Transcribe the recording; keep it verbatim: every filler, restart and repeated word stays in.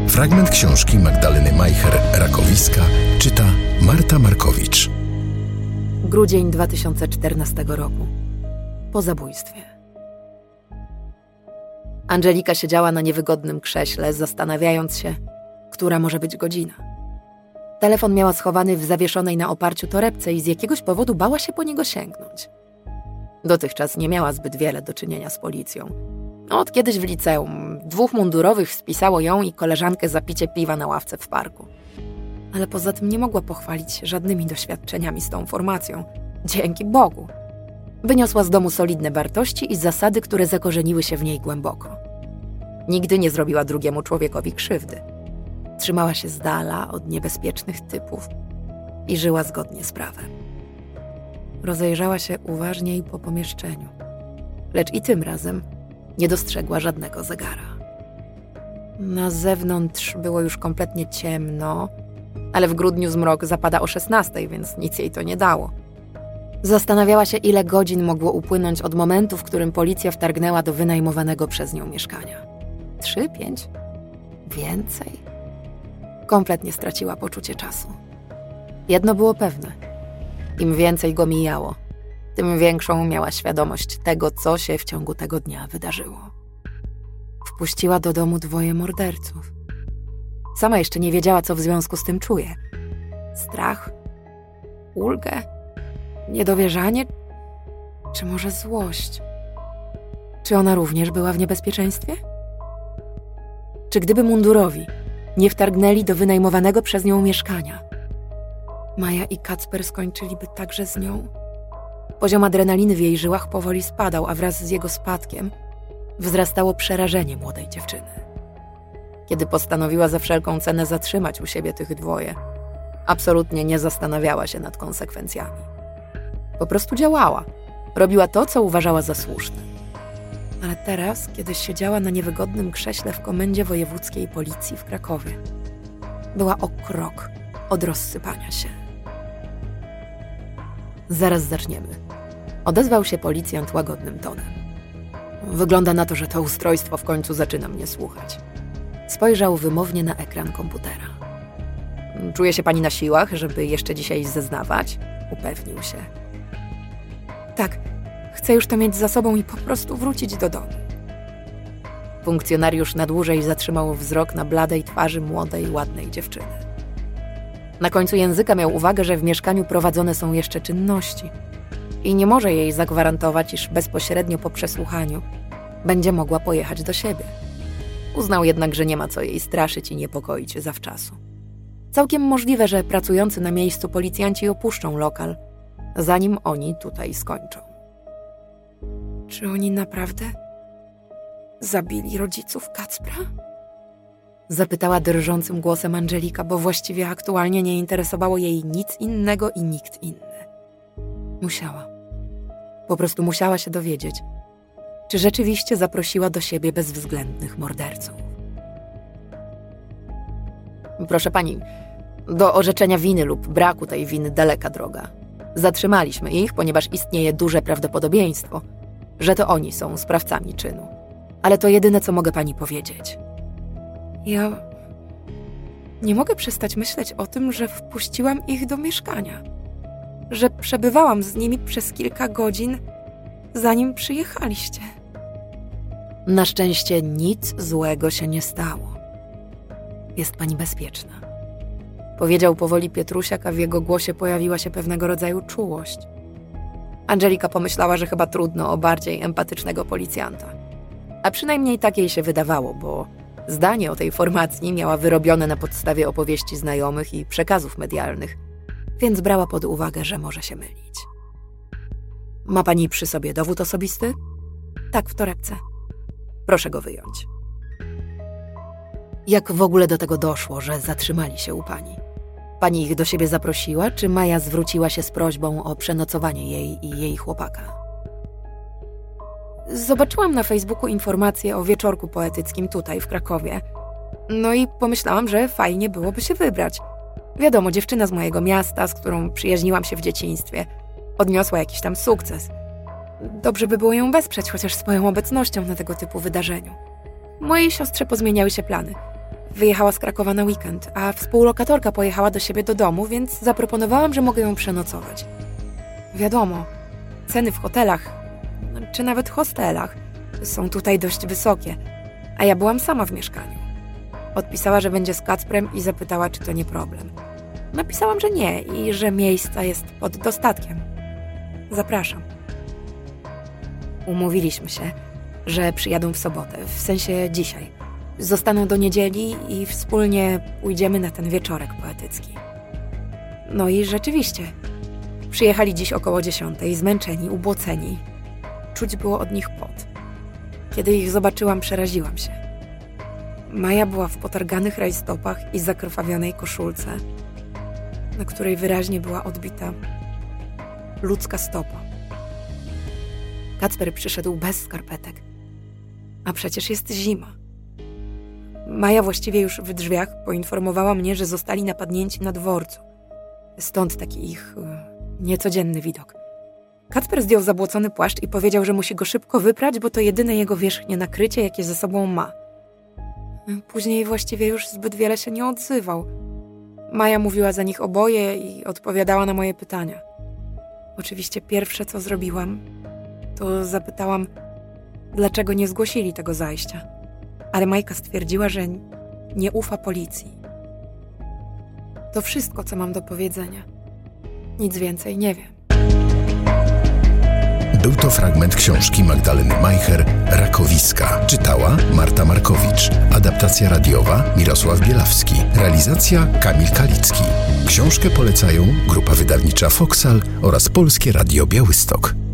Fragment książki Magdaleny Majcher „Rakowiska” czyta Marta Markowicz. Grudzień dwa tysiące czternastego roku. Po zabójstwie. Angelika siedziała na niewygodnym krześle, zastanawiając się, która może być godzina. Telefon miała schowany w zawieszonej na oparciu torebce i z jakiegoś powodu bała się po niego sięgnąć. Dotychczas nie miała zbyt wiele do czynienia z policją. Od kiedyś w liceum dwóch mundurowych spisało ją i koleżankę za picie piwa na ławce w parku. Ale poza tym nie mogła pochwalić się żadnymi doświadczeniami z tą formacją. Dzięki Bogu. Wyniosła z domu solidne wartości i zasady, które zakorzeniły się w niej głęboko. Nigdy nie zrobiła drugiemu człowiekowi krzywdy. Trzymała się z dala od niebezpiecznych typów i żyła zgodnie z prawem. Rozejrzała się uważniej po pomieszczeniu, lecz i tym razem nie dostrzegła żadnego zegara. Na zewnątrz było już kompletnie ciemno, ale w grudniu zmrok zapada o szesnastej, więc nic jej to nie dało. Zastanawiała się, ile godzin mogło upłynąć od momentu, w którym policja wtargnęła do wynajmowanego przez nią mieszkania. Trzy, pięć? Więcej? Kompletnie straciła poczucie czasu. Jedno było pewne. Im więcej go mijało, tym większą miała świadomość tego, co się w ciągu tego dnia wydarzyło. Wpuściła do domu dwoje morderców. Sama jeszcze nie wiedziała, co w związku z tym czuje. Strach? Ulgę? Niedowierzanie? Czy może złość? Czy ona również była w niebezpieczeństwie? Czy gdyby mundurowi nie wtargnęli do wynajmowanego przez nią mieszkania, Maja i Kacper skończyliby także z nią? Poziom adrenaliny w jej żyłach powoli spadał, a wraz z jego spadkiem wzrastało przerażenie młodej dziewczyny. Kiedy postanowiła za wszelką cenę zatrzymać u siebie tych dwoje, absolutnie nie zastanawiała się nad konsekwencjami. Po prostu działała. Robiła to, co uważała za słuszne. Ale teraz, kiedy siedziała na niewygodnym krześle w komendzie wojewódzkiej policji w Krakowie, była o krok od rozsypania się. Zaraz zaczniemy. Odezwał się policjant łagodnym tonem. Wygląda na to, że to ustrojstwo w końcu zaczyna mnie słuchać. Spojrzał wymownie na ekran komputera. Czuje się pani na siłach, żeby jeszcze dzisiaj zeznawać? Upewnił się. Tak, chcę już to mieć za sobą i po prostu wrócić do domu. Funkcjonariusz na dłużej zatrzymał wzrok na bladej twarzy młodej, ładnej dziewczyny. Na końcu języka miał uwagę, że w mieszkaniu prowadzone są jeszcze czynności i nie może jej zagwarantować, iż bezpośrednio po przesłuchaniu będzie mogła pojechać do siebie. Uznał jednak, że nie ma co jej straszyć i niepokoić zawczasu. Całkiem możliwe, że pracujący na miejscu policjanci opuszczą lokal, zanim oni tutaj skończą. Czy oni naprawdę zabili rodziców Kacpra? Zapytała drżącym głosem Angelika, bo właściwie aktualnie nie interesowało jej nic innego i nikt inny. Musiała. Po prostu musiała się dowiedzieć, czy rzeczywiście zaprosiła do siebie bezwzględnych morderców. Proszę pani, do orzeczenia winy lub braku tej winy daleka droga. Zatrzymaliśmy ich, ponieważ istnieje duże prawdopodobieństwo, że to oni są sprawcami czynu. Ale to jedyne, co mogę pani powiedzieć. Ja nie mogę przestać myśleć o tym, że wpuściłam ich do mieszkania. Że przebywałam z nimi przez kilka godzin, zanim przyjechaliście. Na szczęście nic złego się nie stało. Jest pani bezpieczna. Powiedział powoli Pietrusiak, a w jego głosie pojawiła się pewnego rodzaju czułość. Angelika pomyślała, że chyba trudno o bardziej empatycznego policjanta. A przynajmniej tak jej się wydawało, bo zdanie o tej formacji miała wyrobione na podstawie opowieści znajomych i przekazów medialnych, więc brała pod uwagę, że może się mylić. Ma pani przy sobie dowód osobisty? Tak, w torebce. Proszę go wyjąć. Jak w ogóle do tego doszło, że zatrzymali się u pani? Pani ich do siebie zaprosiła, czy Maja zwróciła się z prośbą o przenocowanie jej i jej chłopaka? Zobaczyłam na Facebooku informację o wieczorku poetyckim tutaj w Krakowie. No i pomyślałam, że fajnie byłoby się wybrać. Wiadomo, dziewczyna z mojego miasta, z którą przyjaźniłam się w dzieciństwie, odniosła jakiś tam sukces. Dobrze by było ją wesprzeć, chociaż swoją obecnością na tego typu wydarzeniu. Mojej siostrze pozmieniały się plany. Wyjechała z Krakowa na weekend, a współlokatorka pojechała do siebie do domu, więc zaproponowałam, że mogę ją przenocować. Wiadomo, ceny w hotelach, czy nawet hostelach są tutaj dość wysokie, a ja byłam sama w mieszkaniu. Odpisała, że będzie z Kacprem i zapytała, czy to nie problem. Napisałam, że nie i że miejsca jest pod dostatkiem. Zapraszam. Umówiliśmy się, że przyjadą w sobotę, w sensie dzisiaj. Zostaną do niedzieli i wspólnie pójdziemy na ten wieczorek poetycki. No i rzeczywiście, przyjechali dziś około dziesiątej, zmęczeni, ubłoceni. Czuć było od nich pot. Kiedy ich zobaczyłam, przeraziłam się. Maja była w potarganych rajstopach i zakrwawionej koszulce, na której wyraźnie była odbita ludzka stopa. Kacper przyszedł bez skarpetek, a przecież jest zima. Maja właściwie już w drzwiach poinformowała mnie, że zostali napadnięci na dworcu. Stąd taki ich e, niecodzienny widok. Kacper zdjął zabłocony płaszcz i powiedział, że musi go szybko wyprać, bo to jedyne jego wierzchnie nakrycie, jakie ze sobą ma. Później właściwie już zbyt wiele się nie odzywał. Maja mówiła za nich oboje i odpowiadała na moje pytania. Oczywiście pierwsze, co zrobiłam, to zapytałam, dlaczego nie zgłosili tego zajścia. Ale Majka stwierdziła, że nie ufa policji. To wszystko, co mam do powiedzenia. Nic więcej nie wiem. Był to fragment książki Magdaleny Majcher Rakowiska. Czytała Marta Markowicz. Adaptacja radiowa Mirosław Bielawski. Realizacja Kamil Kalicki. Książkę polecają Grupa Wydawnicza Foksal oraz Polskie Radio Białystok.